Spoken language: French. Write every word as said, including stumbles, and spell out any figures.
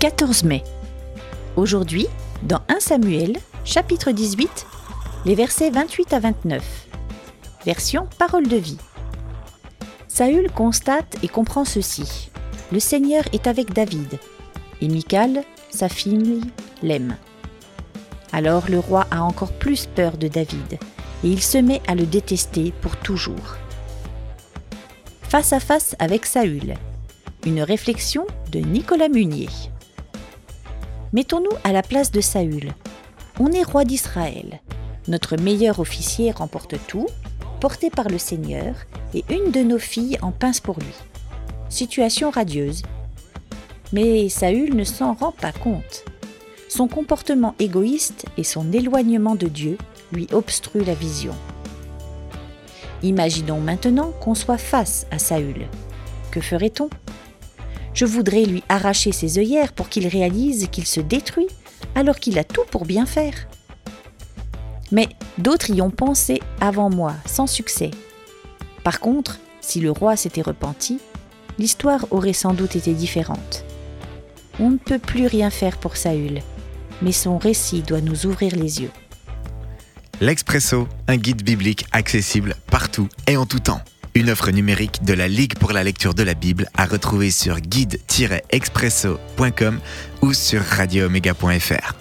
quatorze mai. Aujourd'hui, dans premier Samuel, chapitre dix-huit, les versets vingt-huit à vingt-neuf. Version Parole de vie. Saül constate et comprend ceci. Le Seigneur est avec David, et Michal, sa fille, l'aime. Alors le roi a encore plus peur de David, et il se met à le détester pour toujours. Face à face avec Saül. Une réflexion de Nicolas Munier. Mettons-nous à la place de Saül. On est roi d'Israël. Notre meilleur officier remporte tout, porté par le Seigneur, et une de nos filles en pince pour lui. Situation radieuse. Mais Saül ne s'en rend pas compte. Son comportement égoïste et son éloignement de Dieu lui obstruent la vision. Imaginons maintenant qu'on soit face à Saül. Que ferait-on ? Je voudrais lui arracher ses œillères pour qu'il réalise qu'il se détruit alors qu'il a tout pour bien faire. Mais d'autres y ont pensé avant moi, sans succès. Par contre, si le roi s'était repenti, l'histoire aurait sans doute été différente. On ne peut plus rien faire pour Saül, mais son récit doit nous ouvrir les yeux. L'Expresso, un guide biblique accessible partout et en tout temps. Une offre numérique de la Ligue pour la lecture de la Bible à retrouver sur guide tiret expresso point com ou sur radio omega point f r.